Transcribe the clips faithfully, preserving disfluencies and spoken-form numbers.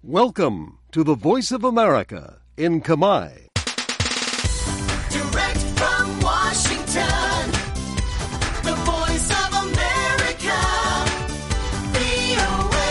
Welcome to the Voice of America in Khmer. Direct from Washington, the Voice of America, វី អូ เอ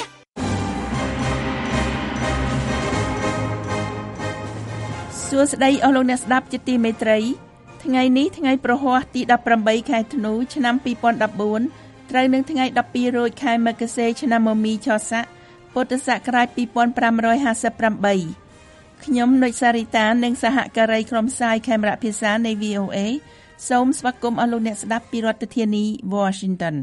សួស្តីអស់លោកអ្នកស្ដាប់ជាទីមេត្រីថ្ងៃនេះថ្ងៃប្រហ័សទីដប់ប្រាំបីខែធ្នូឆ្នាំពីរពាន់ដប់បួនត្រូវនឹងថ្ងៃដប់ពីររោចខែមករាឆ្នាំមមីឆស័កពុទ្ធសករាជពីរពាន់ប្រាំរយហាសិបប្រាំបីខ្ញុំនុចសារីតានិងសហការីក្រុមផ្សាយខេមរៈភាសានៃ វី អូ เอ សូមស្វាគមន៍អស់លោកអ្នកស្ដាប់ពីរដ្ឋធានី Washington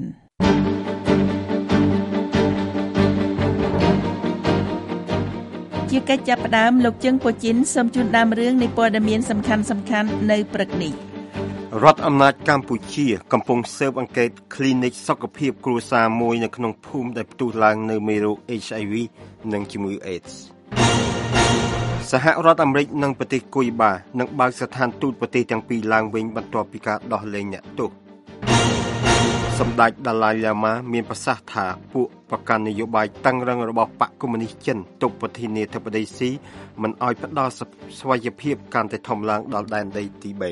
ជាកិច្ចចាប់ផ្ដើមលោកជឹងពូជីនសូមជូនដើមរឿងនៃព័ត៌មានសំខាន់ៗនៅព្រឹកនេះរដ្ឋអំណាចកម្ពុជាកំពុងស៊ើបអង្កេត Clinic សុខភាពគ្រួសារមួយនៅក្នុងភូមិដែលផ្ទុះឡើងនៅមេរោគ เอช ไอ វី និងជំងឺ AIDS សហរដ្ឋអាមេរិកនិងប្រទេសគុយបានឹងបើកស្ថានទូតប្រទេសទាំងពីរឡើងវិញបន្ទាប់ពីការដោះលែងអ្នកទោសសម្ដេចដាឡាយឡាម៉ាមានប្រសាសន៍ថាពួកប្រកាន់នយោបាយតឹងរ៉ឹងរបស់បកកុម្មុយនីសចិនទុកប្រធានាធិបតីស៊ីមិនឲ្យផ្ដល់ស្វ័យភាពកាន់តែធំឡើងដល់ដែនដីទីបេ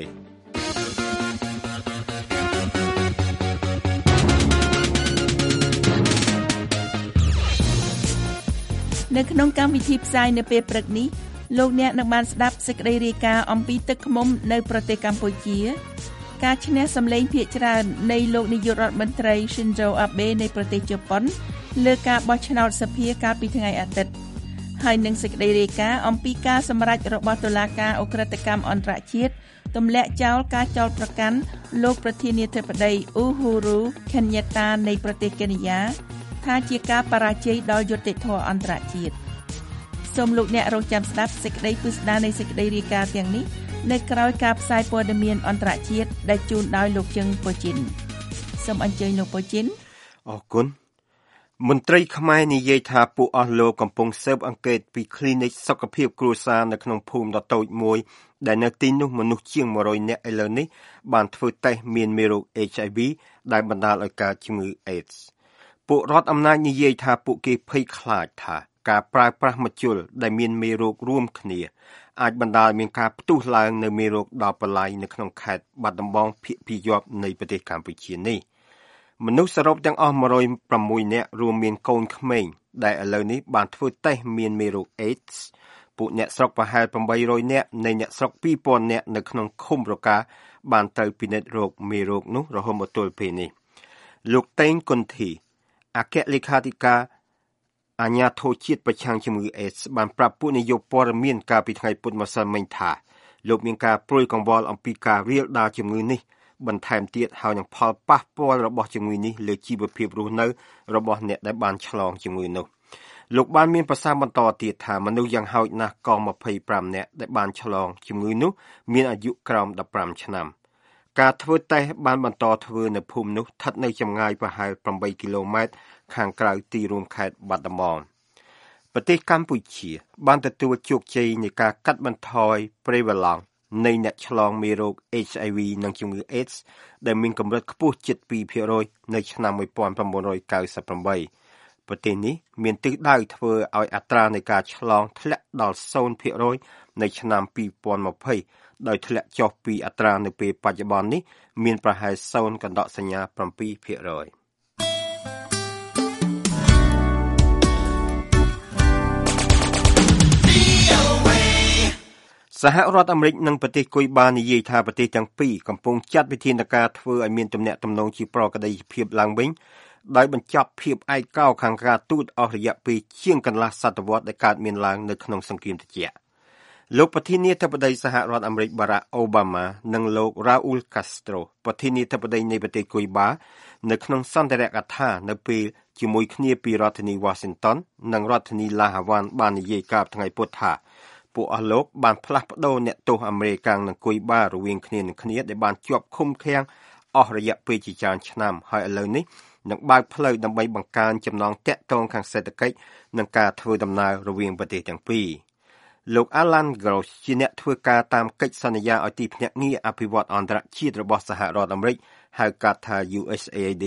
នៅក្នុងកម្មវិធីផ្សាយនៅពេលព្រឹកនេះលោកអ្នកនឹងបានស្ដាប់សេចក្តីរាយការណ៍អំពីទឹកឃ្មុំនៅប្រទេសកម្ពុជាការឈ្នះសម្លេងភាគច្រើននៃលោកនាយករដ្ឋមន្ត្រី Shinzo Abe នៃប្រទេសជប៉ុនលើការបោះឆ្នោតសភាកាលពីថ្ងៃអាទិត្យហើយនឹងសេចក្តីរាយការណ៍អំពីការសម្រេចរបស់តុលាការឧក្រិដ្ឋកម្មអន្តរជាតិទម្លាក់ចោលការចោទប្រកាន់លោកប្រធានាធិបតី Uhuru Kenyatta នៃប្រទេសកេនីយ៉ាថាជាការបរាជ័យដល់យុត្តិធម៌អន្តរជាតិសូមលោកអ្នករងចាំស្ដាប់សេចក្តីពិស្ដារនៃសេចក្តីរាយការណ៍ទាំងនេះនៅក្រោយការផ្សាយព័ត៌មានអន្តរជាតិដែលជូនដោយលោកជឹងពូជីនសូមអញ្ជើញលោកពូជីនអរគុណមន្ត្រីខ្មែរនិយាយថាពួកអស់លោកកំពុងស៊ើបអង្កេតពី Clinic សុខភាពគ្រួសារនៅក្នុងភូមិដ៏តូចមួយដែលនៅទីនោះមនុស្សជាងមួយរយនាក់ឥឡូវនេះបានធ្វើតេស្តមានមេរោគ เอช ไอ វី ដែលបណ្ដាលឲ្យកើតជំងឺ AIDSពួករដ្ឋអំណាចនិយាយថាពួកគេភ័យខ្លាចថាការប្រើប្រាស់មជ្ឈុលដែលមានមេរោគរួមគ្នាអាចបណ្ដាលមានការផ្ទុះឡើងនៅមេរោគដល់បលាយនៅក្នុងខេត្តបាត់ដំបងភាគពាយព្យនៃប្រទេសកម្ពុជានេះមនុស្សសរុបទាំងអស់មួយរយប្រាំមួយនាក់រួមមានកូនក្មេងដែលឥឡូវនេះបានធ្វើតេស្តមានមេរោគ AIDS ពួកអ្នកស្រុកប្រហែលប្រាំបីរយនាក់នៃអ្នកស្រុកពីរពាន់នាក់នៅក្នុងឃុំរកាបានត្រូវពិនិត្យរោគមេរោគនោះរហូតមកទល់ពេលនេះលោកតេងគុនធីអគ្គលេខាធិការអាជ្ញាធរជាតិប្រឆាំងជំងឺ AIDS បានប្រាប់ពួកនាយកព័ត៌មានកាលពីថ្ងៃពុធម្សិលមិញថាលោកមានការព្រួយកង្វល់អំពីការរាលដាលជំងឺនេះបន្ថែមទៀតហើយនឹងផលប៉ះពាល់របស់ជំងឺនេះលើជីវភាពរស់នៅរបស់អ្នកដែលបានឆ្លងជំងឺនោះលោកបានមានប្រសាសន៍បន្តទៀតថាមនុស្សយ៉ាងហោចណាស់ក៏ម្ភៃប្រាំនាក់ដែលបានឆ្លងជំងឺនោះមានអាយុក្រោមដប់ប្រាំឆ្នាំការធ្វើតេស្តបានបន្តធ្វើនៅភូមិនោះស្ថិតនៅចម្ងាយប្រហែលប្រាំបីគីឡូម៉ែត្រខាងក្រៅទីរួមខេត្តបាត់ដំបងប្រទេសកម្ពុជាបានទទួលជោគជ័យនៃការកាត់បន្ថយ prevalence នៃអ្នកឆ្លងមេរោគ เอช ไอ វី និងជំងឺ AIDS ដែលមានកម្រិតខ្ពស់ជិត ពីរភាគរយ នៅឆ្នាំmột nghìn chín trăm chín mươi támប្រទេសនេះមានទិសដៅធ្វើឲ្យអត្រានៃការឆ្លងធ្លាក់ដល់ศูนย์ភាគរយ នៅឆ្នាំពីរពាន់ยี่สิบដោយធ្លាក់ចុះពីអត្រានៅពេលបច្ចុប្បន្ននេះមានប្រហែលศูนย์កណ្ដកសញ្ញាbảyភាគរយសហរដ្ឋអាមេរិកនិងប្រទេសគុយបានិយាយថាប្រទេសទាំងពីរកំពុងចាត់វិធានការធ្វើឲ្យមានទំនាក់ទំនងជាប្រក្រតីភាពឡើងវិញដោយបញ្ចប់ភាពឯកោខាងការទូតអស់រយៈពេលជាងកន្លះសតវត្សរ៍ដែលកើតមានឡើងនៅក្នុងសង្គ្រាមត្រជាក់លោកប្រធានាធិបតីសហរដ្ឋអាមេរិកបារ៉ាក់អូបាម៉ានិងលោករ៉ាអ៊ូលកាស្ត្រូប្រធានាធិបតីនៃប្រទេសគុយបានៅក្នុងសន្ទរកថានៅពេលជាមួយគ្នាពីរដ្ឋធានី Washington និងរដ្ឋធានី La Havana បាននិយាយកាលថ្ងៃពុធថាពួកអស់លោកបានផ្លាស់ប្ដូរអ្នកទោសអាមេរិកនិងគុយបារវាងគ្នានឹងគ្នាដែលបានជាប់ឃុំឃាំងអស់រយៈពេលជាច្រើនឆ្នាំហើយឥឡូវនេះនឹងបើកផ្លូវដើម្បីបង្កើនចំណងទាក់ទងខាងសេដ្ឋកិច្ចនិងការធ្វើដំណើររវាងប្រទេសទាំងពីរលោក Alan Gross ជាអ្នកធ្វើការតាមកិច្ចសន្យាឲ្យទីភ្នាក់ងារអភិវឌ្ឍន៍អន្តរជាតិរបស់សហរដ្ឋអាមេរិកហៅកាត់ថា ยู เอส เอ ไอ ดี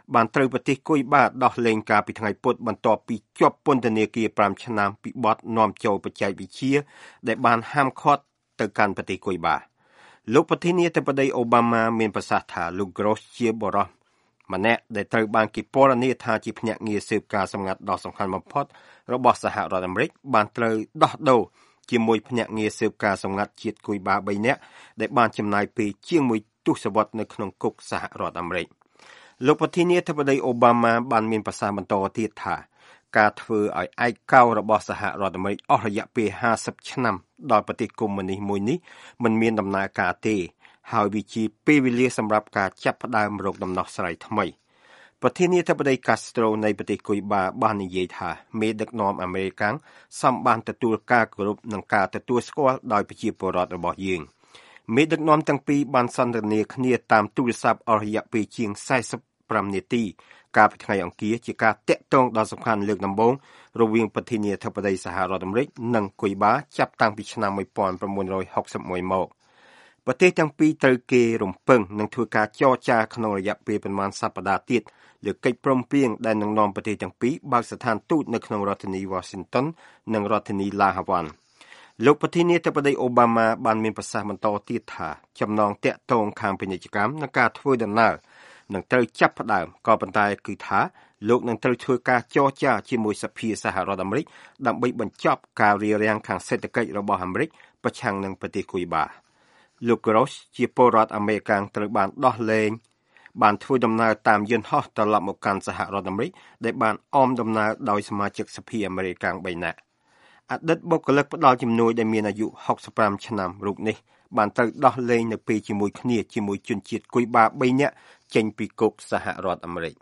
បានត្រូវប្រទេសគុយបាដោះលែងការពីថ្ងៃពុធបន្ទាប់ពីជាប់ពន្ធនាគារប្រាំឆ្នាំពីបទនាំចូលបច្ចេកវិទ្យាដែលបានហាមឃាត់ទៅកាន់ប្រទេសគុយបាលោកប្រធានាធិបតីអូបាម៉ាមានប្រសាសន៍ថាលោក Gross ជាបរិសម្នាក់ដែលត្រូវបានគេពណ៌នាថាជាភ្នាក់ងារស៊ើបការសម្ងាត់ដ៏សំខាន់បំផុតរបស់សហរដ្ឋអាមេរិកបានត្រូវដោះដូរជាមួយភ្នាក់ងារស៊ើបការសម្ងាត់ជាតិគុយបាបីនាក់ដែលបានចំណាយពេលជាងមួយទសវត្សរ៍នៅក្នុងគុកសហរដ្ឋអាមេរិកលោកប្រធានាធិបតីអូបាម៉ាបានមានប្រសាសន៍បន្តទៀតថាការធ្វើឲ្យឯកោរបស់សហរដ្ឋអាមេរិកអស់រយៈពេលห้าสิบឆ្នាំដល់ប្រទេសកុម្មុយនីសមួយនេះមិនមានដំណើរការទេហើយវាជាពេលវេលាសម្រាប់ការចាប់ផ្ដើមរកដំណោះស្រាយថ្មីប្រធានាធិបតី Castro នៃប្រទេសគុយបាបាននិយាយថាមេដឹកនាំអាមេរិកសំបានទទួលការគោរពនិងការទទួលស្គាល់ដោយប្រជាពលរដ្ឋរបស់យើងមេដឹកនាំទាំងពីរបានសន្ទនាគ្នាតាមទូរស័ព្ទអស់រយៈពេលជាងสี่สิบห้าនាទីកាលពីថ្ងៃអង្គារជាការតាក់ទងដ៏សំខាន់លើកដំបូងរវាងប្រធានាធិបតីសហរដ្ឋអាមេរិកនិងគុយបាចាប់តាំងពីឆ្នាំnineteen sixty-oneមកប្រទេសទាំងពីរត្រូវគេរំពឹងនឹងធ្វើការចរចាក្នុងរយៈពេលប្រមាណសប្តាហ៍ទៀតលើកិច្ចព្រមព្រៀងដែលនឹងនាំប្រទេសទាំងពីរបើកស្ថានទូតនៅក្នុងរដ្ឋធានី Washington និងរដ្ឋធានី La Havana លោកប្រធានាធិបតីអូបាម៉ាបានមានប្រសាសន៍បន្តទៀតថាចំណងតាក់ទងខាងពាណិជ្ជកម្មនិងការធ្វើដំណើរនឹងត្រូវចាប់ផ្ដើមក៏ប៉ុន្តែគឺថាលោកនឹងត្រូវធ្វើការចរចាជាមួយសភាសហរដ្ឋអាមេរិកដើម្បីបញ្ចប់ការរារាំងខាងសេដ្ឋកិច្ចរបស់អាមេរិកប្រឆាំងនឹងប្រទេសគុយបាលោក Gross ជាពលរដ្ឋអាមេរិកត្រូវបានដោះលែងបានធ្វើដំណើរតាមយន្តហោះត្រឡប់មកកាន់សហរដ្ឋអាមេរិកដែលបានអមដំណើរដោយសមាជិកសភាអាមេរិកបីនាក់អតីតបុគ្គលិកផ្ដល់ជំនួយដែលមានអាយុsixty-fiveឆ្នាំរូបនេះបានត្រូវដោះលែងនៅពេលជាមួយគ្នាជាមួយជនជាតិគុយបាបីនាក់ចេញពីគុកសហរដ្ឋអាមេរិក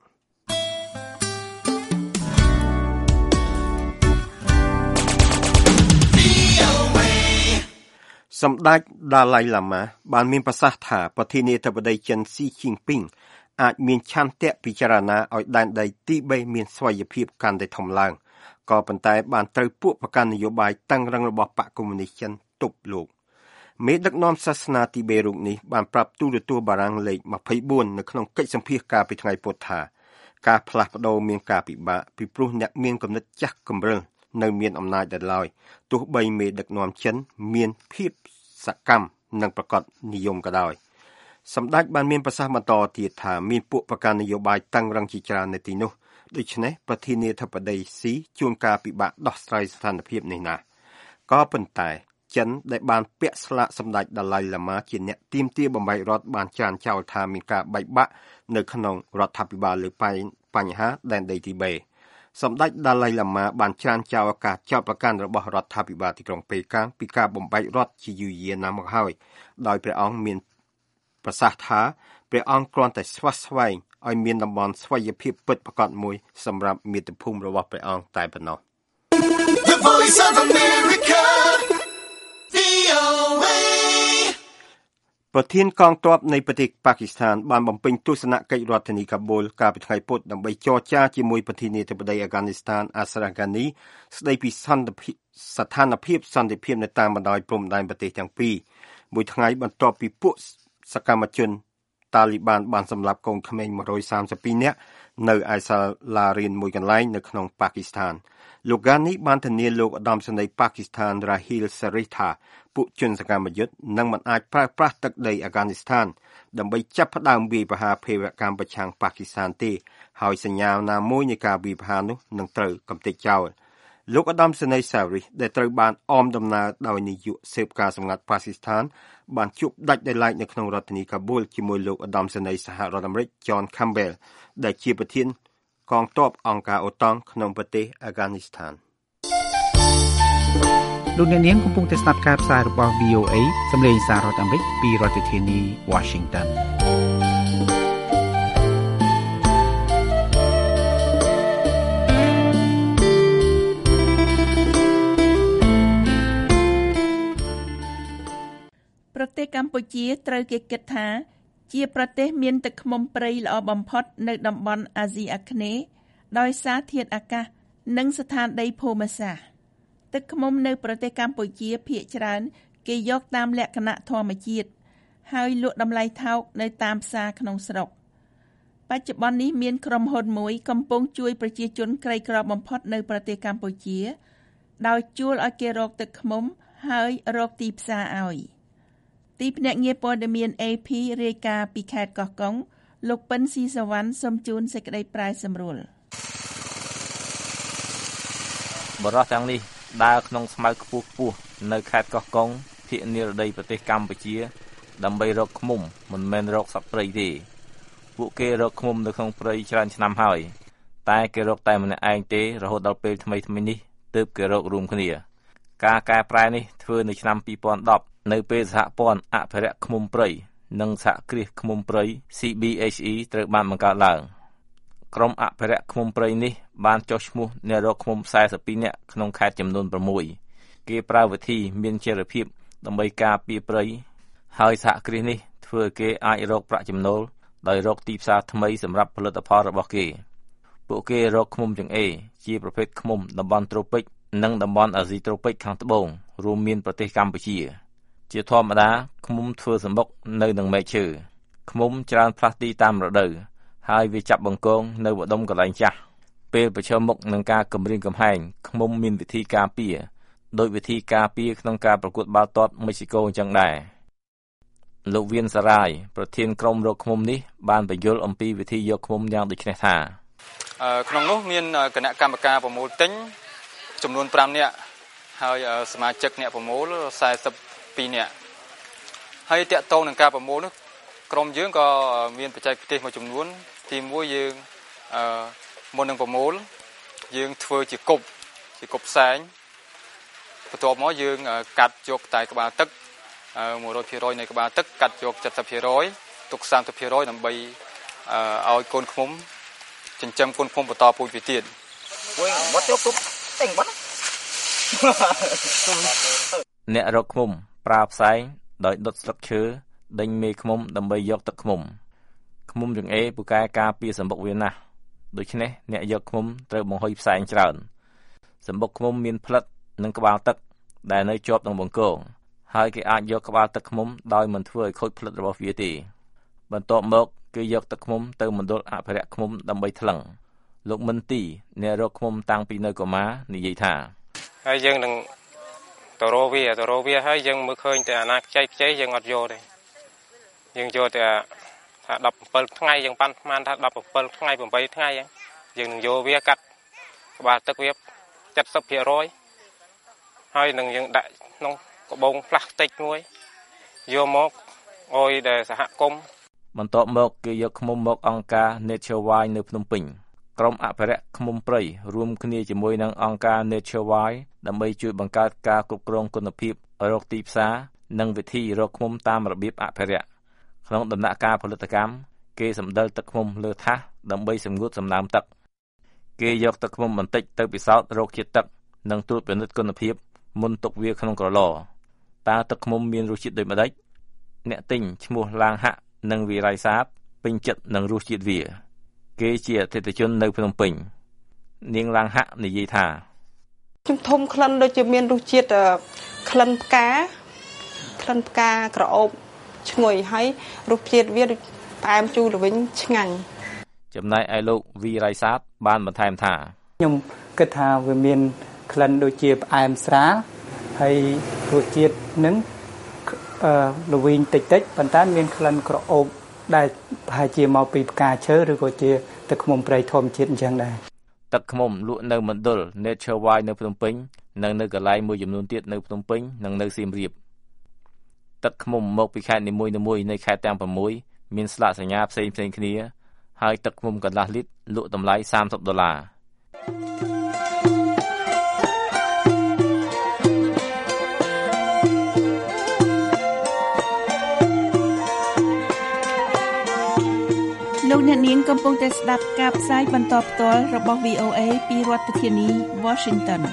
សម្ដេចដាឡៃឡាម៉ាបានមានប្រសាសន៍ថាប្រធានាធិបតីចិនស៊ីជីនពីងអាចមានឆន្ទៈពិចារណាឲ្យដែនដីទីបេមានស្វ័យភាពកាន់តែធំឡើងក៏ប៉ុន្តែបានត្រូវពួកប្រកាន់នយោបាយតឹងរឹងរបស់បកកុម្មុយនីសចិនទប់លោកមេដឹកនាំសាសនាទីបេរូបនេះបានប្រាប់ទូរទស្សន៍បារាំងលេខtwenty-fourនៅក្នុងកិច្ចសម្ភាសន៍កាលពីថ្ងៃពុធថាការផ្លាស់ប្ដូរមានការពិបាកពីព្រោះអ្នកមានគំនិតចាស់គំរិលនៅមានអំណាចដល់ឡើយទោះបីមេដឹកនាំចិនមានភាពសកម្មនិងប្រកបនិយមក៏ដោយសម្ដេចបានមានប្រសាសន៍បន្តទៀតថាមានពួកប្រកាន់នយោបាយតឹងរឹងជាច្រើននៅទីនោះដូច្នេះប្រធានាធិបតីស៊ីជួនកាលពិបាកដោះស្រាយស្ថានភាពនេះណាស់ក៏ប៉ុន្តែចិនដែលបានពាក់ស្លាកសម្ដេចដាឡៃឡាម៉ាជាអ្នកទាមទារបំបែករដ្ឋបានចានចោលថាមានការបែកបាក់នៅក្នុងរដ្ឋាភិបាលលើបញ្ហាដែនដីទីបេសម្ដេចដាឡៃឡាម៉ាបានច្រានចោលការចោទប្រកាន់របស់រដ្ឋាភិបាលទីក្រុងប៉េកាំងពីការបំបែករដ្ឋជាយូរយារណាស់មកហើយដោយព្រះអង្គមានប្រសាសន៍ថាព្រះអង្គគ្រាន់តែស្វាស្វែងឲ្យមានតំបន់ស្វ័យភាពពិតប្រាកដមួយសម្រាប់មាតុភូមិរបស់ព្រះអង្គតែប៉ុណ្ណោះ The Voice of America ប្រធានកងទ័ពនៃប្រទេសប៉ាគីស្ថានបានបំពេញទស្សនកិច្ចរដ្ឋធានីកាបូលកាលពីថ្ងៃពុធដើម្បីចរចាជាមួយប្រធានាធិបតីអាហ្គានីស្ថានអាស្រហ្គានីស្ដីពីសន្តិភាពស្ថានភាពសន្តិភាពនៅតាមបណ្ដោយព្រំដែនប្រទេសទាំងពីរមួយថ្ងៃបន្ទាប់ពីពួកសកម្មជនតាលីបានបានសម្លាប់កូនក្មេងone hundred thirty-twoនាក់នៅឯសាលារៀនមួយកន្លែងនៅក្នុងប៉ាគីស្ថានលោកហ្គានីបានធានាលោកឧត្តមសេនីយ៍ប៉ាគីស្ថានរ៉ាហ៊ីលសារីថាពួកជនសកម្មយុទ្ធនឹងមិនអាចប្រើប្រាស់ទឹកដីអាហ្គានីស្ថានដើម្បីចាប់ផ្ដើមវាយប្រហារភេរវកម្មប្រឆាំងប៉ាគីស្ថានទេហើយសញ្ញាណាមួយនៃការវាយប្រហារនោះនឹងត្រូវកំទេចចោលលោកឧត្តមសេនីយ៍សារីដែលត្រូវបានអមដំណើរដោយនាយកស៊ើបការសម្ងាត់ប៉ាគីស្ថានបានជួបដាច់ដោយឡែកនៅក្នុងរដ្ឋធានីកាបូលជាមួយលោកឧត្តមសេនីយ៍សហរដ្ឋអាមេរិក John Campbell ដែលជាប្រធានកងទ័ពអង្គការអូតង់ក្នុងប្រទេសអាហ្គានីស្ថានលោកអ្នកនាងកំពុងតែស្ដាប់ការផ្សាយរបស់ វី អូ เอ សម្លេងសាររដ្ឋអាមេរិកពីរដ្ឋធានី Washington ប្រទេសកម្ពុជាត្រូវគេគិតថាជាប្រទេសមានទឹកឃ្មុំព្រៃល្អបំផុតនៅតំបន់អាស៊ីអាគ្នេយ៍ដោយសារធាតុអាកាសនិងស្ថានដីភូមិសាស្ត្រទឹកឃ្មុំនៅប្រទេសកម្ពុជាភាគច្រើនគេយកតាមលក្ខណៈធម្មជាតិហើយលក់តម្លៃថោកនៅតាមផ្សារក្នុងស្រុកបច្ចុប្បន្ននេះមានក្រុមហ៊ុនមួយកំពុងជួយប្រជាជនក្រីក្របំផុតនៅប្រទេសកម្ពុជាដោយជួលឲ្យគេរកទឹកឃ្មុំហើយរកទីផ្សារឲ្យទីភ្នាក់ងារព័ត៌មាន A P រាយការណ៍ពីខេត្តកោះកុងលោកប៉ិនស៊ីសវណ្ណសូមជូនសេចក្តីប្រាយសម្រួលបរិសុទ្ធទាំងនេះដើរក្នុងស្មៅខ្ពស់ខ្ពស់នៅខេត្តកោះកុងភាគនិរដីប្រទេសកម្ពុជាដើម្បីរកឃ្មុំមិនមែនរកសត្វព្រៃទេពួកគេរកឃ្មុំនៅក្នុងព្រៃច្រើនឆ្នាំហើយតែគេរកតែម្នាក់ឯងទេរហូតដល់ពេលថ្មីថ្មីនេះទើបគេរករួមគ្នាការកែប្រែនេះធ្វើនៅឆ្នាំពីរពាន់ដប់នៅពេលសហព័ន្ធអភិរក្សឃ្មុំព្រៃនិងសហគ្រាសឃ្មុំព្រៃ C B H E ត្រូវបានបង្កើតឡើងក្រុមអភិរក្សឃ្មុំព្រៃនេះបានចុះឈ្មោះអ្នករកឃ្មុំសែសិបពីរនាក់ក្នុងខេត្តចំនួនប្រាំមួយគេប្រើវិធីមានចីរភាពដើម្បីការពារព្រៃហើយសហគ្រាសនេះធ្វើគេអាចរកប្រាក់ចំណូលដោយរកទីផ្សារថ្មីសម្រាប់ផលិតផលរបស់គេពួកគេរកឃ្មុំចង្អេរជាប្រភេទឃ្មុំតំបន់ត្រូពិកនិងតំបន់អាស៊ីត្រូពិកខាងត្បូងរួមមានប្រទេសកម្ពុជាជាធម្មតាឃ្មុំធ្វើសម្បុកនៅនឹងមែកឈើឃ្មុំច្រើនផ្លាស់ទីតាមរដូវហើយវាចាប់បង្កងនៅបដុំកន្លែងចាស់ពេលប្រឈមមុខនឹងការគំរាមកំហែងឃ្មុំមានវិធីការពារដោយវិធីការពារក្នុងការប្រកួតបាល់ទាត់មិចស៊ីកូអញ្ចឹងដែរលោកវៀនសារាយប្រធានក្រុមរកឃ្មុំនេះបានបញ្យល់អំពីវិធីយកឃ្មុំយ៉ាងដូចនេះថាក្នុងនោះមានគណៈកម្មការប្រមូលទិញចំនួនប្រាំនាក់ហើយសមាជិកអ្នកប្រមូលសែសិបពីរនាក់ហើយតាក់ទងនឹងការប្រមូលនោះក្រុមយើងក៏មានបច្ចេកទេសមួយចំនួនទីមួយយើងមុននឹងប្រមូលយើងធ្វើជាគប់ជាគប់ផ្សែងបន្ទាប់មកយើងកាត់យកតែក្បាលទឹកមួយរយភាគរយនៃក្បាលទឹកកាត់យកเจ็ดสิบភាគរយទុកសាមសិបភាគរយដើម្បីឲ្យកូនឃ្មុំចិញ្ចឹមកូនឃ្មុំបន្តពូជពីទៀតមួយបាត់យកទុកតែងបាត់អ្នករកឃ្មុំប្រើផ្សែងដោយដុតស្លឹកឈើដេញមេឃ្មុំដើម្បីយកទឹកឃ្មុំឃ្មុំចង្អេរពូកែការពារសម្បុកវាណាស់ដូច្នេះអ្នកយកឃ្មុំត្រូវបង្ហុយផ្សែងច្រើនសម្បុកឃ្មុំមានផ្លិតនិងក្បាលទឹកដែលនៅជាប់នឹងបង្គោលហើយគេអាចយកក្បាលទឹកឃ្មុំដោយមិនធ្វើឲ្យខូចផ្លិតរបស់វាទេបន្ទាប់មកគេយកទឹកឃ្មុំទៅមណ្ឌលអភិរក្សឃ្មុំដើម្បីថ្លឹងលោកមិនទីអ្នករកឃ្មុំតាំងពីនៅកូម៉ានិយាយថាហើយយើងនឹងទៅរកវាទៅរកវាហើយយើងមើលឃើញតែអាណាខ្ចីខ្ចីយើងអត់យកទេយើងយកតែថាដប់7ថ្ងៃយើងប៉ាន់ស្មានថាដប់7ថ្ងៃ8ថ្ងៃយើងនឹងយកវាកាត់ក្បាលទឹកវាเจ็ดสิบភាគរយហើយនឹងយើងដាក់ក្នុងកបងផ្លាស្ទិកមួយយកមកអុយដែលសហគមន៍បន្ទាប់មកគេយកឃ្មុំមកអង្គការ Nature Wild នៅភ្នំពេញក្រុមអភិរក្សឃ្មុំព្រៃរួមគ្នាជាមួយនឹងអង្គការ Nature Wild ដើម្បីជួយបង្កើតការគ្រប់គ្រងគុណភាពរកទីផ្សារនិងវិធីរកឃ្មុំតាមរបៀបអភិរក្សក្នុងដំណាក់កាលផលិតកម្មគេសម្ដិលទឹកឃ្មុំលើថាសដើម្បីសម្ងួតសំណើមទឹកគេយកទឹកឃ្មុំបន្តិចទៅពិសោធន៍រោគជាតិទឹកនិងត្រួតពិនិត្យគុណភាពមុនទុកវាក្នុងក្រឡតើទឹកឃ្មុំមានរសជាតិដូចម្ដេចអ្នកទិញឈ្មោះឡាងហាក់និងវិរ័យសាទពេញចិត្តនឹងរសជាតិវាគេជាអតិថិជននៅភ្នំពេញនាងឡាងហាក់និយាយថាខ្ញុំធំក្លិនដូចជាមានរសជាតិក្លិនផ្កាក្លិនផ្កាក្រអូបឈ្ងុយហើយរសជាតិវាផ្អែមជូរល្វីងឆ្ងាញ់ចំណែកឯលោកវិរ័យសាទបានបន្ថែមថាខ្ញុំគិតថាវាមានក្លិនដូចជាផ្អែមស្រាលហើយរសជាតិនឹងអឺល្វីងតិចតិចប៉ុន្តែមានក្លិនក្រអូបដែលប្រហែលជាមកពីផ្កាឈើឬក៏ជាទឹកឃ្មុំព្រៃធម្មជាតិអញ្ចឹងដែរទឹកឃ្មុំលក់នៅមណ្ឌល Nature Wild នៅភ្នំពេញនិងនៅកន្លែងមួយចំនួនទៀតនៅភ្នំពេញនិងនៅសៀមរាបទឹកឃ្មុំមកពីខេត្តនីមួយៗនៃខេត្តទាំងប្រាំមួយមានស្លាកសញ្ញាផ្សេងៗគ្នាហើយទឹកឃ្មុំកន្លះលីត្រលក់តម្លៃសាមសិបដុល្លារលោកអ្នកនាងកំពុងតែស្ដាប់ការផ្សាយបន្តផ្ទាល់របស់ V O A ពីរដ្ឋធានី Washington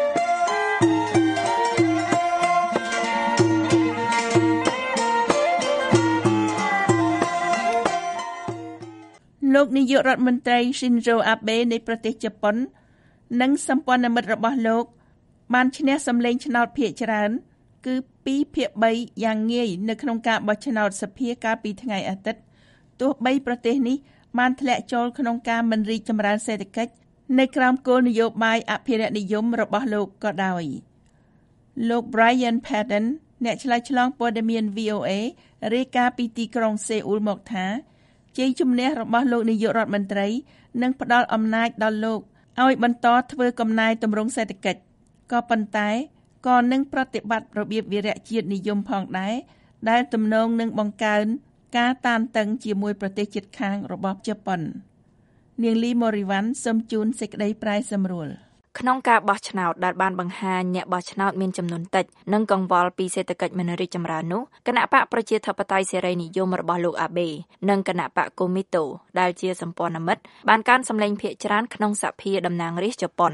លោកនាយករដ្ឋមន្ត្រី Shinzo Abe នៃប្រទេសជប៉ុននិងសម្ព័ន្ធមិត្តរបស់លោកបានឈ្នះសម្លេងឆ្នោតភាគច្រើនគឺពីរភាគបីយ៉ាងងាយនៅក្នុងការបោះឆ្នោតសភាកាលពីថ្ងៃអាទិត្យទោះបីប្រទេសនេះបានធ្លាក់ចូលក្នុងការមិនរីកចម្រើនសេដ្ឋកិច្ចនៅក្រោមគោលនយោបាយអភិរក្សនិយមរបស់លោកក៏ដោយលោក Brian Padden អ្នកឆ្លើយឆ្លងព័ត៌មាន វី អូ អេ រាយការណ៍ពីទីក្រុងសេអ៊ូលមកថាជ័យជំនះរបស់លោកនាយករដ្ឋមន្ត្រីនឹងផ្ដល់អំណាចដល់លោកឲ្យបន្តធ្វើកំណែទម្រង់សេដ្ឋកិច្ចក៏ប៉ុន្តែក៏នឹងប្រតិបត្តិរបៀបវារៈជាតិនិយមផងដែរដែលទំនងនឹងបង្កើនការតានតឹងជាមួយប្រទេសជិតខាងរបស់ជប៉ុននាងលីម៉ូរីវ៉ាន់សូមជូនសេចក្តីប្រាយសម្រួលក្នុងការបោះឆ្នោតដែលបានបង្ហាញអ្នកបោះឆ្នោតមានចំនួនតិចនិងកង្វល់ពីសេដ្ឋកិច្ចមិនរីកចម្រើននោះគណៈបកប្រជាធិបតេយ្យសេរីនិយមរបស់លោកអាបេនិងគណៈបកកូមីតូដែលជាសម្ព័ន្ធមិត្តបានកើនសម្លេងភាគច្រើនក្នុងសភាតំណាងរាស្ត្រជប៉ុន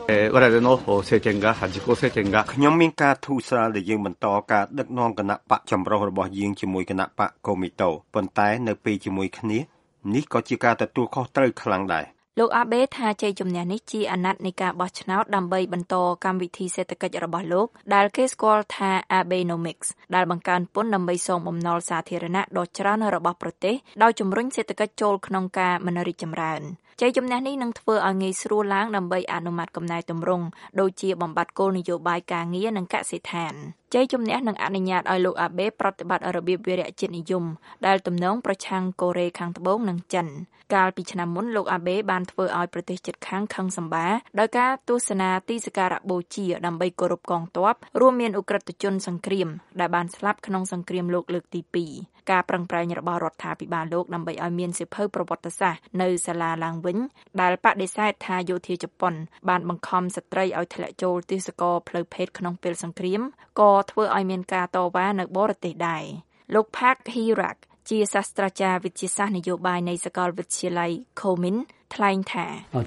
ខ្ញុំមានការធូរស្រាលដែលយើងបន្តការដឹកនាំគណៈបកចម្រុះរបស់យើងជាមួយគណៈបកកូមីតូប៉ុន្តែនៅពេលជាមួយគ្នានេះក៏ជាការទទួលខុសត្រូវខ្លាំងដែរលោកអាបេថាជ័យជំនះនេះជាអាណត្តិនៃការបោះឆ្នោតដើម្បីបន្តកម្មវិធីសេដ្ឋកិច្ចរបស់លោកដែលគេស្គាល់ថា Abenomics ដែលបង្កើនពន្ធដើម្បីសងបំណុលសាធារណៈដ៏ច្រើនរបស់ប្រទេសដោយជំរុញសេដ្ឋកិច្ចចូលក្នុងការមិនរីកចម្រើនជ័យជំនះនេះនឹងធ្វើឲ្យងាយស្រួលឡើងដើម្បីអនុម័តកំណែទម្រង់ដូចជាបំបត្តិគោលនយោបាយការងារនិងកសិដ្ឋានជ័យជំនះនឹងអនុញ្ញាតឲ្យលោកអាបេប្រតិបត្តិរបៀបវារៈជាតិនិយមដែលទំនងប្រឆាំងកូរ៉េខាងត្បូងនិងចិនកាលពីឆ្នាំមុនលោកអាបេបានធ្វើឲ្យប្រទេសជិតខាងខឹងសម្បារដោយការទស្សនាទីសក្ការៈបូជាដើម្បីគោរពកងទ័ពរួមមានឧក្រិដ្ឋជនសង្គ្រាមដែលបានស្លាប់ក្នុងសង្គ្រាមលោកលើកទីពីរការប្រឹងប្រែងរបស់រដ្ឋាភិបាលលោកដើម្បីឲ្យមានសៀវភៅប្រវត្តិសាស្ត្រនៅសាលាឡើងវិញដែលបដិសេធថាយោធាជប៉ុនបានបង្ខំស្ត្រីឲ្យធ្លាក់ចូលទិសកលផ្លូវភេទក្នុងពេលសង្គ្រាមក៏ធ្វើឲ្យមានការតវ៉ានៅបរទេសដែរលោក Park Hee-rak ជាសាស្ត្រាចារ្យវិទ្យាសាស្ត្រនយោបាយនៃសាកលវិទ្យាល័យ Komin ថ្លែងថា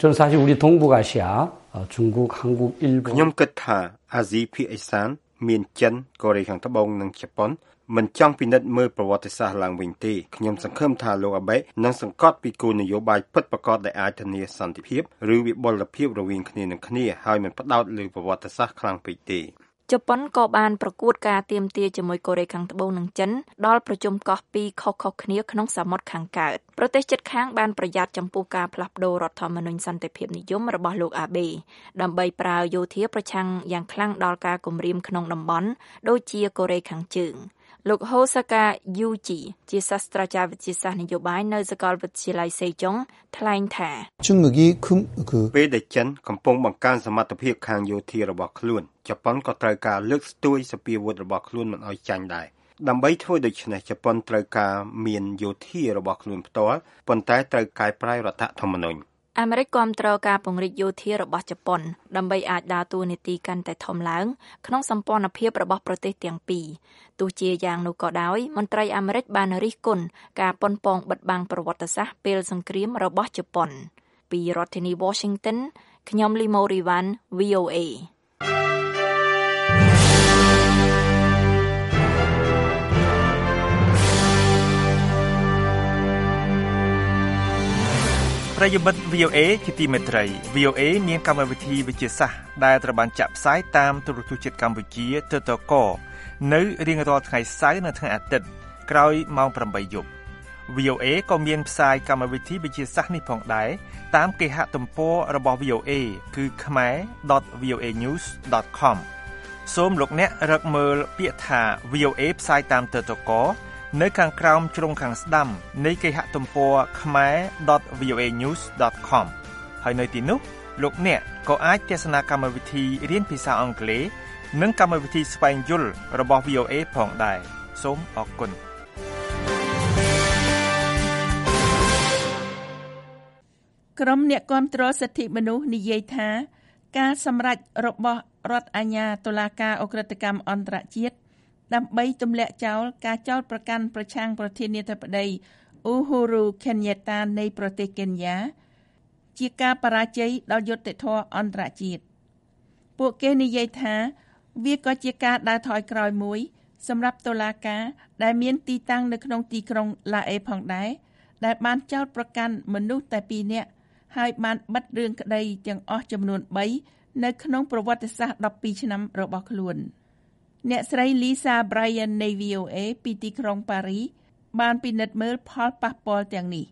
ខ្ញុំគិតថាអាស៊ីភាគឦសានមានចិនកូរ៉េខាងត្បូងនិងជប៉ុនមិនចង់ពិនិត្យមើលប្រវត្តិសាស្ត្រឡើងវិញទេខ្ញុំសង្ឃឹមថាលោកអាបេនឹងសង្កត់ពីគោលនយោបាយពិតប្រាកដដែលអាចធានាសន្តិភាពឬវិបុលភាពរវាងគ្នានឹងគ្នាហើយមិនផ្ដោតលើប្រវត្តិសាស្ត្រខ្លាំងពេកទេជប៉ុនក៏បានប្រកួតការទាមទារជាមួយកូរ៉េខាងត្បូងនិងចិនដល់ប្រជុំកោះពីរខុសៗគ្នាក្នុងសមុទ្រខាងកើតប្រទេសជិតខាងបានប្រយ័ត្នចំពោះការផ្លាស់ប្ដូររដ្ឋធម្មនុញ្ញសន្តិភាពនិយមរបស់លោកអាបេដើម្បីប្រើយោធាប្រឆាំងយ៉ាងខ្លាំងដល់ការគំរាមក្នុងតំបន់ដូចជាកូរ៉េខាងជើងលោក Hosaka Yuji ជាសាស្ត្រាចារ្យវិទ្យាសាស្ត្រនយោបាយនៅសាកលវិទ្យាល័យសេជុងថ្លែងថាពេលដែលចិនកំពុងបង្កើនសមត្ថភាពខាងយោធារបស់ខ្លួនជប៉ុនក៏ត្រូវការលើកស្ទួយសពាវុធរបស់ខ្លួនមិនឲ្យចាញ់ដែរដើម្បីធ្វើដូច្នេះជប៉ុនត្រូវការមានយោធារបស់ខ្លួនផ្ទាល់ប៉ុន្តែត្រូវកែប្រែរដ្ឋធម្មនុញ្ញអាមេរិកគាំទ្រការពង្រីកយោធារបស់ជប៉ុនដើម្បីអាចដើរតួនាទីកាន់តែធំឡើងក្នុងសម្ព័ន្ធភាពរបស់ប្រទេសទាំងពីរទោះជាយ៉ាងនោះក៏ដោយមន្ត្រីអាមេរិកបានរិះគន់ការប៉ុនប៉ងបិទបាំងប្រវត្តិសាស្ត្រពេលសង្គ្រាមរបស់ជប៉ុនពីរដ្ឋធានី Washington ខ្ញុំលីម៉ូរីវ៉ាន់ វី អូ អេប្រិយមិត្ត វី អូ អេ ជាទីមេត្រី វី អូ អេ មានកម្មវិធីវិទ្យាសាស្ត្រដែលត្រូវបានចាក់ផ្សាយតាមទូរទស្សន៍ជាតិកម្ពុជា ទតក នៅរៀងរាល់ថ្ងៃសៅរ៍និងថ្ងៃអាទិត្យក្រោយម៉ោងប្រាំបីយប់ វី អូ អេ ក៏មានផ្សាយកម្មវិធីវិទ្យាសាស្ត្រនេះផងដែរតាមគេហទំព័ររបស់ វី អូ អេ គឺ ខមេរ ដុត វី អូ អេ ញូស ដុត ខម សូមលោកអ្នករកមើលពាក្យថា វី អូ អេ ផ្សាយតាមទតកនៅខាងក្រោមជ្រុងខាងស្ដាំនៃគេហទំព័រ ខមេរ ដុត វី អូ អេ ញូស ដុត ខម ហើយនៅទីនោះលោកអ្នកក៏អាចទស្សនាកម្មវិធីរៀនភាសាអង់គ្លេសនិងកម្មវិធីស្វែងយល់របស់ វី អូ អេ ផងដែរសូមអរគុណក្រុមអ្នកគាំទ្រសិទ្ធិមនុស្សនិយាយថាការសម្រេចរបស់រដ្ឋអាជ្ញាតុលាការអក្រិតកម្មអន្តរជាតិដើម្បីទម្លាក់ចោលការចោទប្រកាន់ប្រឆាំងប្រធានាធិបតី Uhuru Kenyatta នៃប្រទេសកេនយ៉ាជាការបរាជ័យដល់យុត្តិធម៌អន្តរជាតិពួកគេនិយាយថាវាក៏ជាការដើរថយក្រោយមួយសម្រាប់តុលាការដែលមានទីតាំងនៅក្នុងទីក្រុងឡាអេផងដែរដែលបានចោទប្រកាន់មនុស្សតែពីរនាក់ហើយបានបិទរឿងក្តីទាំងអស់ចំនួនបីនៅក្នុងប្រវត្តិសាស្ត្រដប់ពីរឆ្នាំរបស់ខ្លួនអ្នកស្រី Lisa Bryan នៃ វី អូ អេ ពីទីក្រុងប៉ារីបានពិនិត្យមើលផលប៉ះពាល់ទាំងនេះ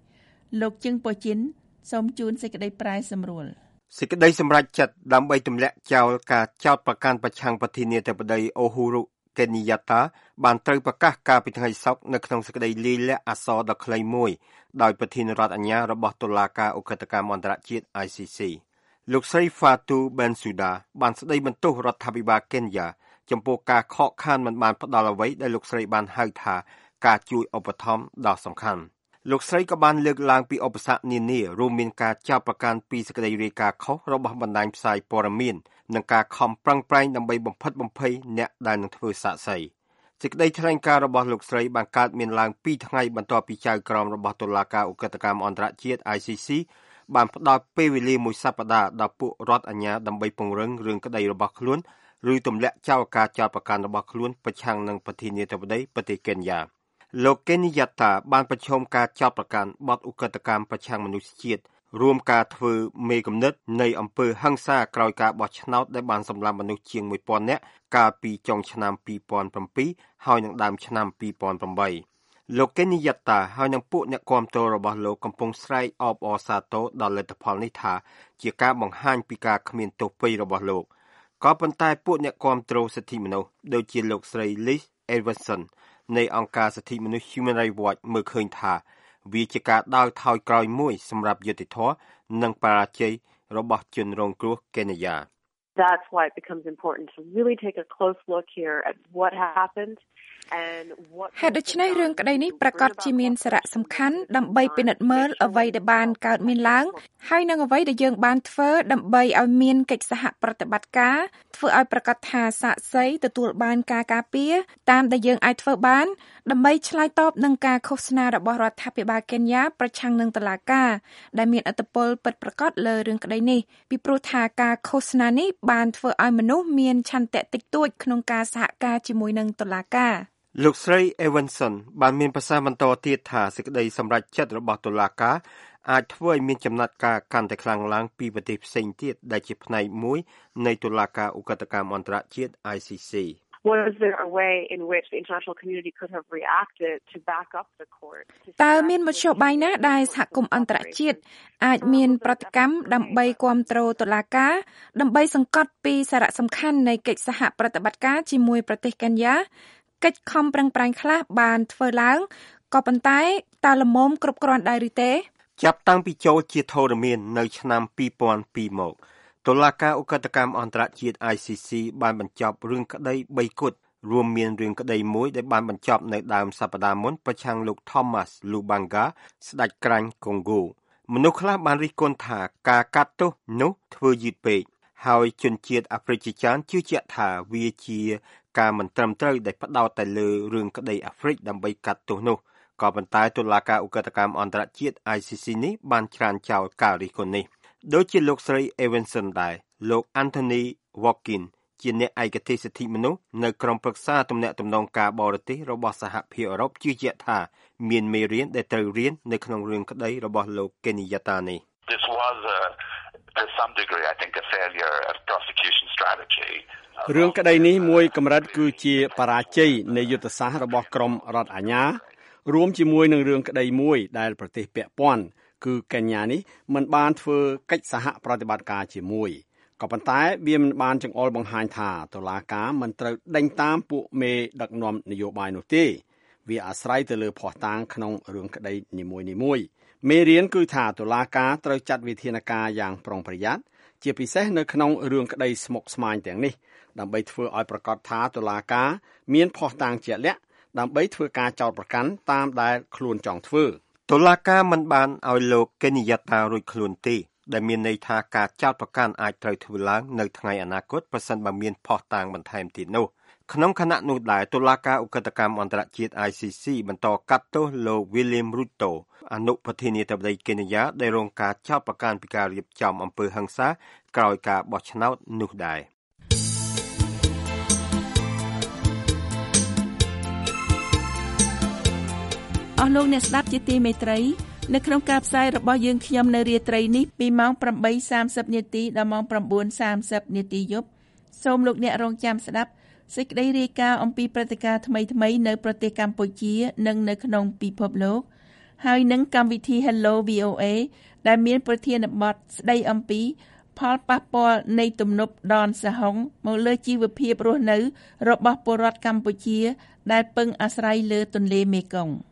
លោកជឹងប៉ូជីនសូមជូនសេចក្តីប្រាយសម្រួលសេចក្តីសម្រេចចិត្តដើម្បីទម្លាក់ចោលការចោទប្រកាន់ប្រឆាំងប្រធានាធិបតីអូហ៊ូរុកេនីយ៉ាតាបានត្រូវប្រកាសកាលពីថ្ងៃសុក្រនៅក្នុងសេចក្តីលាយលក្ខណ៍អក្សរដ៏ខ្លីមួយដោយប្រធានរដ្ឋអាជ្ញារបស់តុលាការឧក្រិដ្ឋកម្មអន្តរជាតិ I C C លោកស្រី Fatou Bensouda បានស្តីបន្ទោសរដ្ឋាភិបាលកេនយ៉ាចំពោះការខកខានមិនបានផ្ដល់អ្វីដែលលោកស្រីបានហៅថាការជួយឧបត្ថម្ភដ៏សំខាន់លោកស្រីក៏បានលើកឡើងពីឧបសគ្គនានារួមមានការចាប់ប្រកាន់ពីសេចក្តីរាយការណ៍ខុសរបស់បណ្ដាញផ្សាយព័ត៌មាននិងការខំប្រឹងប្រែងដើម្បីបំផិតបំភ័យអ្នកដែលនឹងធ្វើសាក្សីសេចក្តីថ្លែងការណ៍របស់លោកស្រីបានកើតមានឡើងពីរថ្ងៃបន្ទាប់ពីចៅក្រមរបស់តុលាការឧក្រិដ្ឋកម្មអន្តរជាតិ I C C បានផ្ដល់ពេលវេលាមួយសប្តាហ៍ដល់ពួករដ្ឋអាជ្ញាដើម្បីពង្រឹងរឿងក្តីរបស់ខ្លួនឬទម្លាក់ចោលការចោទប្រកាន់របស់ខ្លួនប្រឆាំងនឹងប្រធានាធិបតីប្រទេសកេនយ៉ាលោកកេនីយ៉ាតាបានប្រឈមការចោទប្រកាន់បទឧក្រិដ្ឋកម្មប្រឆាំងមនុស្សជាតិរួមការធ្វើមេគំនិតនៃអំពើហិង្សាក្រោយការបោះឆ្នោតដែលបានសម្លាប់មនុស្សជាងមួយពាន់នាក់កាលពីចុងឆ្នាំពីរពាន់ប្រាំពីរហើយនឹងដើមឆ្នាំពីរពាន់ប្រាំបីលោកកេនីយ៉ាតាហើយនឹងពួកអ្នកគាំទ្ររបស់លោកកំពុងស្រែកអបអរសាទរដល់លទ្ធផលនេះថាជាការបង្ហាញពីការគ្មានទោសពៃរបស់លោកក៏ប៉ុន្តែពួកអ្នកគាំទ្រសិទ្ធិមនុស្សដូចជាលោកស្រី Liz Everson នៃអង្គការសិទ្ធិមនុស្ស Human Rights Watch មើលឃើញថាវាជាការដើរថយក្រោយមួយសម្រាប់យុត្តិធម៌និងបរាជ័យរបស់ជនរងគ្រោះកេនយ៉ា That's why it becomes important to really take a close look here at what happened and what ហេតុដូច្នេះរឿងក្តីនេះប្រកាសជាមានសារៈសំខាន់ដើម្បីពិនិត្យមើលអ្វីដែលបានកើតមានឡើងហើយនឹងអ្វីដែលយើងបានធ្វើដើម្បីឲ្យមានកិច្ចសហប្រតិបត្តិការធ្វើឲ្យប្រកាសថាសាក្សីទទួលបានការការពារតាមដែលយើងអាចធ្វើបានដើម្បីឆ្លើយតបនឹងការឃោសនារបស់រដ្ឋាភិបាលកេនយ៉ាប្រឆាំងនឹងតុលាការដែលមានឥទ្ធិពលពិតប្រាកដលើរឿងក្តីនេះពីព្រោះថាការឃោសនានេះបានធ្វើឲ្យមនុស្សមានឆន្ទៈតិចតួចក្នុងការសហការជាមួយនឹងតុលាការលោកស្រី Evanson បានមានប្រសាសន៍បន្តទៀតថាសេចក្តីសម្រេចចិត្តរបស់តុលាការអាចធ្វើឲ្យមានចំណាត់ការកាន់តែខ្លាំងឡើងពីប្រទេសផ្សេងទៀតដែលជាផ្នែកមួយនៃតុលាការឧក្រិដ្ឋកម្មអន្តរជាតិ I C C Was there a way in which the international community could have reacted to back up the court តើមានមធ្យោបាយណាដែលសហគមន៍អន្តរជាតិអាចមានប្រតិកម្មដើម្បីគាំទ្រតុលាការដើម្បីសង្កត់ពីសារៈសំខាន់នៃកិច្ចសហប្រតិបត្តិការជាមួយប្រទេសកេនយ៉ាកិច្ចខំប្រឹងប្រែងខ្លះបានធ្វើឡើងក៏ប៉ុន្តែតើល្មមគ្រប់គ្រាន់ដែរឬទេចាប់តាំងពីចូលជាធរមាននៅឆ្នាំពីរពាន់ពីរមកតុលាការឧក្រិដ្ឋកម្មអន្តរជាតិ I C C បានបញ្ចប់រឿងក្តីបីគត់រួមមានរឿងក្តីមួយដែលបានបញ្ចប់នៅដើមសប្តាហ៍មុនប្រឆាំងលោក Thomas Lubanga ស្ដេចក្រាញ់កុងហ្គោមនុស្សខ្លះបានរិះគន់ថាការកាត់ទោសនោះធ្វើយឺតពេកហើយជនជាតិអាហ្វ្រិកជាច្រើនជឿជាក់ថាវាជាការមិនត្រឹមត្រូវដែលផ្ដោតតែលើរឿងក្តីអាហ្វ្រិកដើម្បីកាត់ទោសនោះក៏ប៉ុន្តែតុលាការឧក្រិដ្ឋកម្មអន្តរជាតិ I C C នេះបានច្រានចោលការរិះគន់នេះដូចជាលោកស្រី Evanson ដែរលោក Anthony Walkin ជាអ្នកឯកទេសសិទ្ធិមនុស្សនៅក្រុមប្រឹក្សាទំនាក់ទំនងការបរទេសរបស់សហភាពអឺរ៉ុបជឿជាក់ថាមានមេរៀនដែលត្រូវរៀននៅក្នុងរឿងក្តីរបស់លោក Kenyatta នេះ This was a, to some degree I think a failure of prosecution strategy រឿងក្តីនេះមួយកម្រិតគឺជាបរាជ័យនៃយុទ្ធសាស្ត្ររបស់ក្រមរដ្ឋអាជ្ញារួមជាមួយនឹងរឿងក្តីមួយដែលប្រទេសពាក់ព័ន្ធគឺកេនយ៉ានេះមិនបានធ្វើកិច្ចសហប្រតិបត្តិការជាមួយក៏ប៉ុន្តែវាមិនបានចង្អុលបង្ហាញថាតុលាការមិនត្រូវដេញតាមពួកមេដឹកនាំនយោបាយនោះទេវាអាស្រ័យទៅលើភស្តុតាងក្នុងរឿងក្តីនីមួយៗមេរៀនគឺថាតុលាការត្រូវចាត់វិធានការយ៉ាងប្រុងប្រយ័ត្នជាពិសេសនៅក្នុងរឿងក្តីស្មុគស្មាញទាំងនេះដើម្បីធ្វើឲ្យប្រកាសថាតុលាការមានភស្តុតាងជាក់លាក់ដើម្បីធ្វើការចោទប្រកាន់តាមដែលខ្លួនចង់ធ្វើតុលាការមិនបានឲ្យលោកកេនីយ៉ាតារួចខ្លួនទេដែលមានន័យថាការចោទប្រកាន់អាចត្រូវធ្វើឡើងនៅថ្ងៃអនាគតប្រសិនបើមានភស្តុតាងបន្ថែមទៀតនោះក្នុងខណៈនោះដែរតុលាការឧក្រិដ្ឋកម្មអន្តរជាតិ I C C បន្តកាត់ទោសលោក William Ruto អនុប្រធានាធិបតីកេនយ៉ាដែលរងការចោទប្រកាន់ពីការរៀបចំអំពើហិង្សាក្រោយការបោះឆ្នោតនោះដែរអស់លោកអ្នកស្ដាប់ជាទីមេត្រីនៅក្នុងការផ្សាយរបស់យើងខ្ញុំនៅរាត្រីនេះពីម៉ោង ប្រាំបីសាមសិប នាទីដល់ម៉ោង ប្រាំបួនសាមសិប នាទីយប់សូមលោកអ្នករងចាំស្ដាប់សេចក្តីរាយការណ៍អំពីព្រឹត្តិការណ៍ថ្មីៗនៅប្រទេសកម្ពុជានិងនៅក្នុងពិភពលោកហើយនឹងកម្មវិធី Hello វី អូ เอ ដែលមានប្រធានបទស្ដីអំពីផលប៉ះពាល់នៃទំនប់ដនសហុងមកលើជីវភាពរស់នៅរបស់ពលរដ្ឋកម្ពុជាដែលពឹងអាស្រ័យលើទន្លេមេគង្គ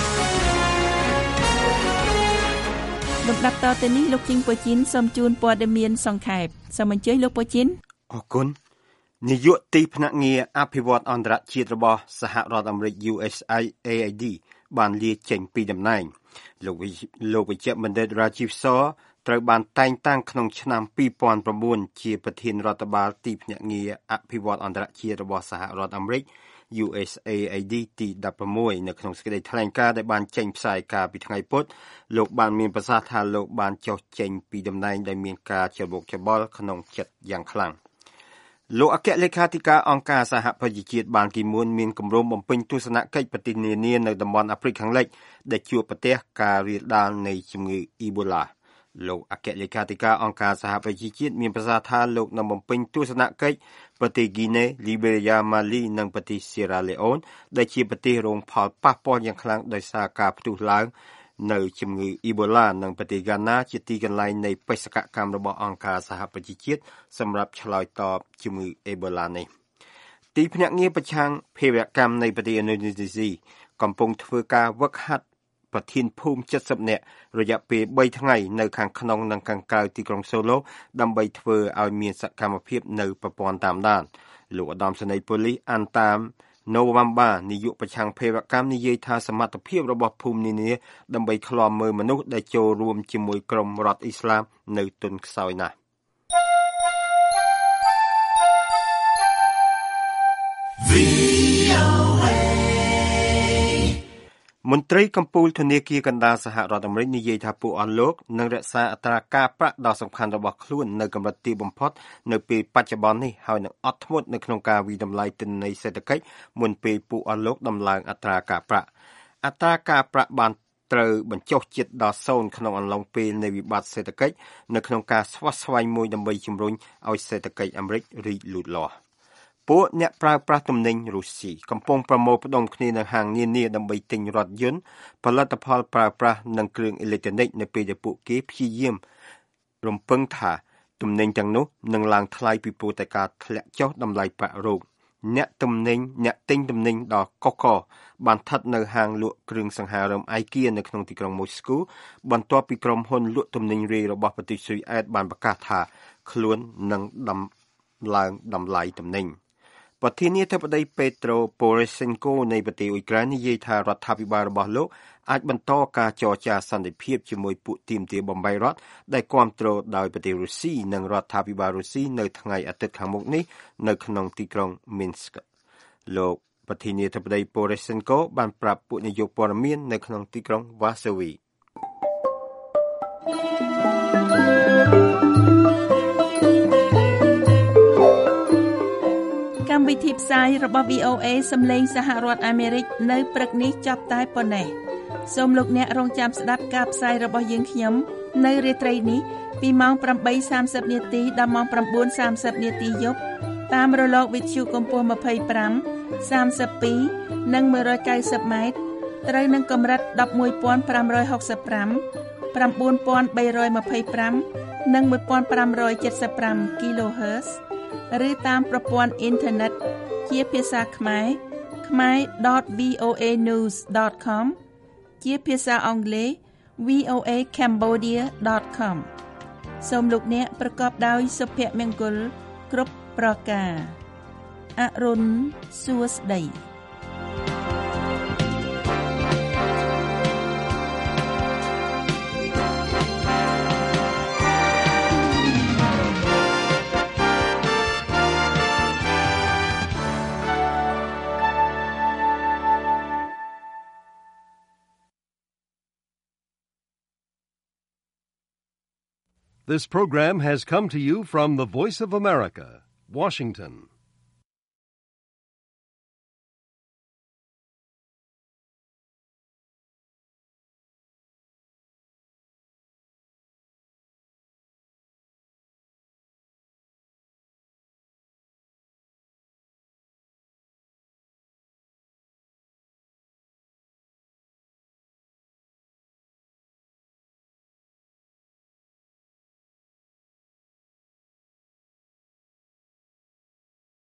លំដាប់តទៅនេះលោកជីងប៉ូជីនសូមជូនព័ត៌មានសង្ខេបសូមអញ្ជើញលោកប៉ូជីនអរគុណនាយកទីភ្នាក់ងារអភិវឌ្ឍអន្តរជាតិរបស់សហរដ្ឋអាមេរិក ยู เอส เอ เอ ดี បានលាចេញពីតំណែងលោកលោកវិជ្ជបណ្ឌិត Rajiv Saw ត្រូវបានតែងតាំងក្នុងឆ្នាំពីរពាន់ប្រាំបួនជាប្រធានរដ្ឋបាលទីភ្នាក់ងារអភិវឌ្ឍអន្តរជាតិរបស់សហរដ្ឋអាមេរិក ยู เอส เอ เอ ดี ទីដប់ប្រាំមួយនៅក្នុងសេចក្តីថ្លែងការណ៍ដែលបានចេញផ្សាយកាលពីថ្ងៃពុធលោកបានមានប្រសាសន៍ថាលោកបានចុះចេញពីតំណែងដោយមានការច្របូកច្របល់ក្នុងចិត្តយ៉ាងខ្លាំងលោកអគ្គលេខាធិការអង្គការសហប្រជាជាតិបានគីមូនមានគម្រោងបំពេញទស្សនកិច្ចប្រទេសនានានៅតំបន់អាហ្វ្រិកខាងលិចដែលជួបប្រទះការរាលដាលនៃជំងឺអ៊ីបូឡាលោកអគ្គលេខាធិការអង្គការសហប្រជាជាតិមានប្រសាសន៍ថាលោកនឹងបំពេញទស្សនកិច្ចប្រទេសហ្គីណេ លីបេរីយ៉ា ម៉ាលីនិងប្រទេសស៊ីរ៉ាឡេអូនដែលជាប្រទេសរងផលប៉ះពាល់យ៉ាងខ្លាំងដោយសារការផ្ទុះឡើងនៅជំងឺអ៊ីបូឡានិងប្រទេសហ្គាណាជាទីកន្លែងនៃបេសកកម្មរបស់អង្គការសហប្រជាជាតិសម្រាប់ឆ្លើយតបជំងឺអេបូឡានេះទីភ្នាក់ងារប្រឆាំងភេរវកម្មនៃប្រទេសឥណ្ឌូនេស៊ីកំពុងធ្វើការវឹកហាត់ប្រធានភូមិเจ็ดสิบនាក់រយៈពេលបីថ្ងៃនៅខាងក្នុងនិងខាងក្រៅទីក្រុងសូឡូដើម្បីធ្វើឲ្យមានសកម្មភាពនៅប្រព័ន្ធតាមដានលោកឧត្តមសេនីយ៍ប៉ូលីសអានតាមនៅវ៉ាំបានាយកប្រឆាំងភេរវកម្មនិយាយថាសមត្ថភាពរបស់ភូមិនានាដើម្បីឃ្លាំមើលមនុស្សដែលចូលរួមជាមួយក្រុមរដ្ឋអ៊ីស្លាមនៅទន់ខ្សោយណាស់មន្ត្រីកម្ពុជាធនាគារកណ្ដាលសហរដ្ឋអាមេរិកនិយាយថាពួកអស់លោកនឹងរក្សាអត្រាការប្រាក់ដ៏សំខាន់របស់ខ្លួននៅកម្រិតទាបបំផុតនៅពេលបច្ចុប្បន្ននេះហើយនឹងអត់ធ្មត់នៅក្នុងការវិតម្លៃទិន្នន័យសេដ្ឋកិច្ចមុនពេលពួកអស់លោកដំឡើងអត្រាការប្រាក់អត្រាការប្រាក់បានត្រូវបញ្ចុះជិតដល់សូន្យក្នុងអំឡុងពេលនៃវិបត្តិសេដ្ឋកិច្ចនៅក្នុងការស្វាស្វែងមួយដើម្បីជំរុញឲ្យសេដ្ឋកិច្ចអាមេរិករីកលូតលាស់ពួកអ្នកប្រើប្រាស់ទំនិញរុស្ស៊ីកំពុងប្រមូលផ្ដុំគ្នានៅហាងនានាដើម្បីទិញរថយន្តផលិតផលប្រើប្រាស់និងគ្រឿងអេឡិចត្រូនិកនៅពេលដែលពួកគេព្យាយាមរំពឹងថាទំនិញទាំងនោះនឹងឡើងថ្លៃពីព្រោះតែការធ្លាក់ចុះតម្លៃប្រាក់រោគអ្នកទំនិញអ្នកទិញទំនិញដ៏កុះករបានស្ថិតនៅហាងលក់គ្រឿងសង្ហារឹម IKEA នៅក្នុងទីក្រុងម៉ូស្គូបន្ទាប់ពីក្រុមហ៊ុនលក់ទំនិញរាយរបស់ប្រទេសស៊ុយអែតបានប្រកាសថាខ្លួននឹងដំឡើងតម្លៃទំនិញប្រធានាធិបតីពេត្រូប៉ូរ៉េសេនកូនៃប្រទេសអ៊ុយក្រែននិយាយថារដ្ឋាភិបាលរបស់លោកអាចបន្តការចរចាសន្តិភាពជាមួយពួកទាមទារបំបីរដ្ឋដែលគាំទ្រដោយប្រទេសរុស្ស៊ីនិងរដ្ឋាភិបាលរុស្ស៊ីនៅថ្ងៃអាទិត្យខាងមុខនេះនៅក្នុងទីក្រុងមីនស្កលោកប្រធានាធិបតីប៉ូរ៉េសេនកូបានប្រាប់ពួកនាយកព័ត៌មាននៅក្នុងទីក្រុងវ៉ាសាវីកម្មវិធីផ្សាយរបស់ វី អូ เอ សំឡេងសហរដ្ឋអាមេរិកនៅព្រឹកនេះចប់តែប៉ុណ្ណេះសូមលោកអ្នករងចាំស្ដាប់ការផ្សាយរបស់យើងខ្ញុំនៅរាត្រីនេះពីម៉ោង ប្រាំបីសាមសិប នាទីដល់ម៉ោង ប្រាំបួនសាមសិប នាទីយប់តាមរលកវិទ្យុកម្ពស់ ម្ភៃប្រាំ សាមសិបពីរ និង មួយរយកៅសិប ម៉ែត្រត្រូវនឹងកម្រិត ដប់មួយពាន់ប្រាំរយហុកសិបប្រាំ ប្រាំបួនពាន់បីរយម្ភៃប្រាំ និង មួយពាន់ប្រាំរយចិតសិបប្រាំ គីឡូហឺតซ์ឬតាមប្រព័ន្ធអ៊ីនធឺណិតជាភាសាខ្មែរ ខ្មែរ ដត វី អូ เอ นิวส์ ដត com ជាភាសាអង់គ្លេស វី អូ เอ คมโบเดีย ដត com សូមលោកអ្នកប្រកបដោយសុភមង្គលគ្រប់ប្រការអរុនសួស្តី This program has come to you from the Voice of America, Washington.